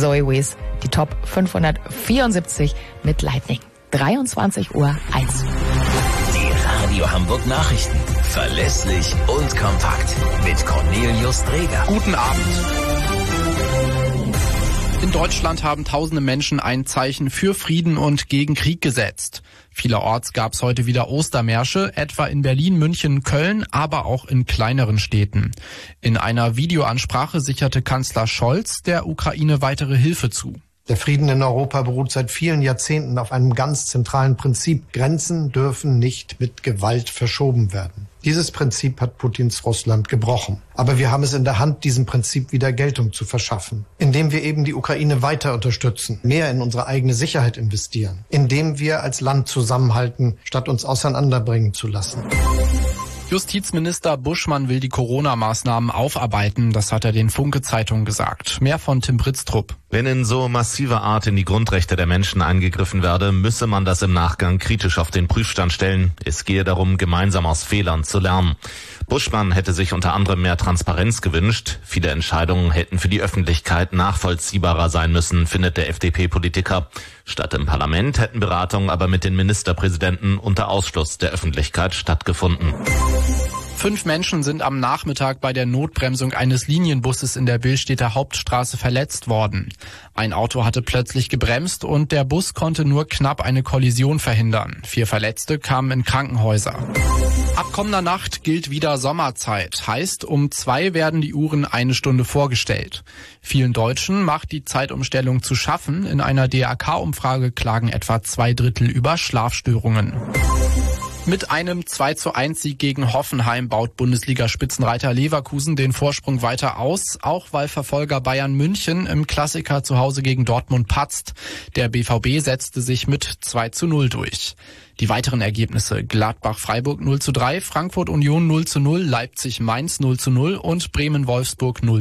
Zoe Wees, die Top 574 mit Lightning. 23:01 Uhr. Die Radio Hamburg Nachrichten. Verlässlich und kompakt. Mit Cornelius Dreger. Guten Abend. In Deutschland haben tausende Menschen ein Zeichen für Frieden und gegen Krieg gesetzt. Vielerorts gab es heute wieder Ostermärsche, etwa in Berlin, München, Köln, aber auch in kleineren Städten. In einer Videoansprache sicherte Kanzler Scholz der Ukraine weitere Hilfe zu. Der Frieden in Europa beruht seit vielen Jahrzehnten auf einem ganz zentralen Prinzip. Grenzen dürfen nicht mit Gewalt verschoben werden. Dieses Prinzip hat Putins Russland gebrochen. Aber wir haben es in der Hand, diesem Prinzip wieder Geltung zu verschaffen. Indem wir eben die Ukraine weiter unterstützen, mehr in unsere eigene Sicherheit investieren. Indem wir als Land zusammenhalten, statt uns auseinanderbringen zu lassen. Justizminister Buschmann will die Corona-Maßnahmen aufarbeiten, das hat er den Funke-Zeitungen gesagt. Mehr von Tim Britztrup. Wenn in so massiver Art in die Grundrechte der Menschen eingegriffen werde, müsse man das im Nachgang kritisch auf den Prüfstand stellen. Es gehe darum, gemeinsam aus Fehlern zu lernen. Buschmann hätte sich unter anderem mehr Transparenz gewünscht. Viele Entscheidungen hätten für die Öffentlichkeit nachvollziehbarer sein müssen, findet der FDP-Politiker. Statt im Parlament hätten Beratungen aber mit den Ministerpräsidenten unter Ausschluss der Öffentlichkeit stattgefunden. 5 Menschen sind am Nachmittag bei der Notbremsung eines Linienbusses in der Billstädter Hauptstraße verletzt worden. Ein Auto hatte plötzlich gebremst und der Bus konnte nur knapp eine Kollision verhindern. 4 Verletzte kamen in Krankenhäuser. Ab kommender Nacht gilt wieder Sommerzeit. Heißt, um 2 werden die Uhren 1 Stunde vorgestellt. Vielen Deutschen macht die Zeitumstellung zu schaffen. In einer DRK-Umfrage klagen etwa 2/3 über Schlafstörungen. Mit einem 2:1 gegen Hoffenheim baut Bundesliga-Spitzenreiter Leverkusen den Vorsprung weiter aus, auch weil Verfolger Bayern München im Klassiker zu Hause gegen Dortmund patzt. Der BVB setzte sich mit 2:0 durch. Die weiteren Ergebnisse: Gladbach-Freiburg 0:3, Frankfurt-Union 0:0, Leipzig-Mainz 0:0 und Bremen-Wolfsburg 0:0.